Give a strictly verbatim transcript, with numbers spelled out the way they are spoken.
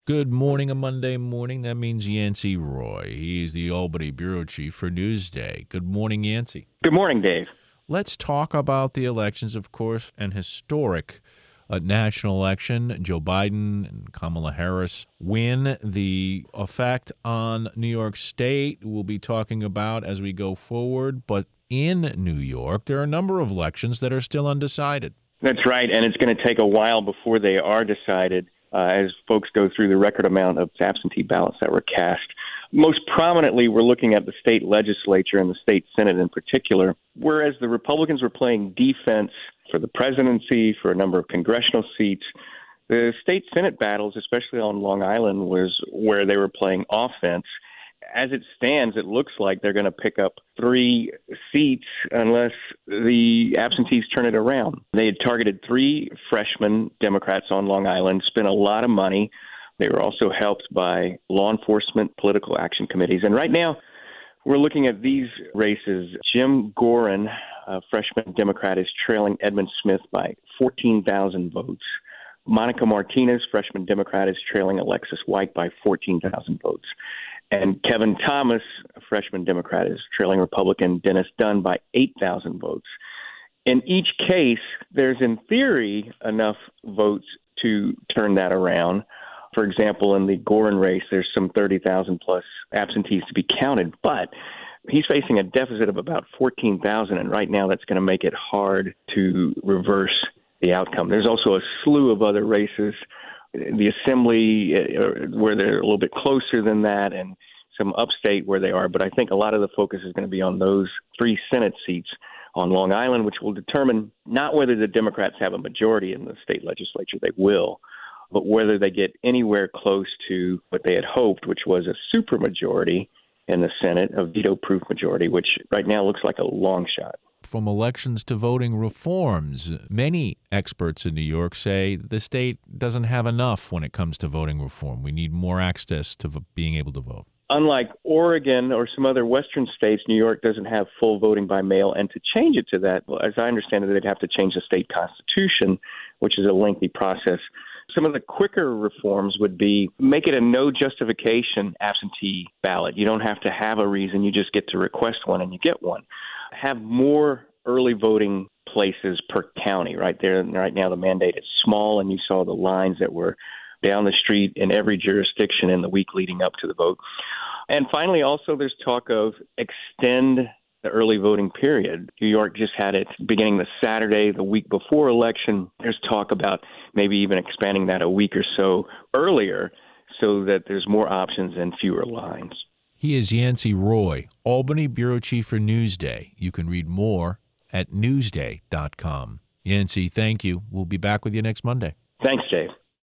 Good morning, a Monday morning. That means Yancey Roy. He's the Albany bureau chief for Newsday. Good morning, Yancey. Good morning, Dave. Let's talk about the elections, of course, an historic uh, national election. Joe Biden and Kamala Harris win. The effect on New York State we'll be talking about as we go forward. But in New York, there are a number of elections that are still undecided. That's right, and it's going to take a while before they are decided uh, as folks go through the record amount of absentee ballots that were cast. Most prominently, we're looking at the state legislature and the state Senate in particular, whereas the Republicans were playing defense for the presidency, for a number of congressional seats. The state Senate battles, especially on Long Island, was where they were playing offense. As it stands, it looks like they're going to pick up three seats unless the absentees turn it around. They had targeted three freshman Democrats on Long Island, spent a lot of money. They were also helped by law enforcement political action committees. And right now, we're looking at these races. Jim Gorin, a freshman Democrat, is trailing Edmund Smith by fourteen thousand votes. Monica Martinez, freshman Democrat, is trailing Alexis White by fourteen thousand votes. And Kevin Thomas, a freshman Democrat, is trailing Republican Dennis Dunn by eight thousand votes. In each case, there's in theory enough votes to turn that around. For example, in the Gorin race, there's some thirty thousand plus absentees to be counted, but he's facing a deficit of about fourteen thousand, and right now that's going to make it hard to reverse the outcome. There's also a slew of other races, the Assembly, uh, where they're a little bit closer than that, and some upstate where they are. But I think a lot of the focus is going to be on those three Senate seats on Long Island, which will determine not whether the Democrats have a majority in the state legislature, they will, but whether they get anywhere close to what they had hoped, which was a supermajority in the Senate, a veto-proof majority, which right now looks like a long shot. From elections to voting reforms, many experts in New York say the state doesn't have enough when it comes to voting reform. We need more access to v- being able to vote. Unlike Oregon or some other western states, New York doesn't have full voting by mail. And to change it to that, well, as I understand it, they'd have to change the state constitution, which is a lengthy process. Some of the quicker reforms would be make it a no justification absentee ballot. You don't have to have a reason. You just get to request one and you get one. Have more early voting places per county right there. Right now, the mandate is small, and you saw the lines that were down the street in every jurisdiction in the week leading up to the vote. And finally, also, there's talk of extend the early voting period. New York just had it beginning the Saturday, the week before election. There's talk about maybe even expanding that a week or so earlier so that there's more options and fewer lines. He is Yancey Roy, Albany bureau chief for Newsday. You can read more at newsday dot com. Yancey, thank you. We'll be back with you next Monday. Thanks, Dave.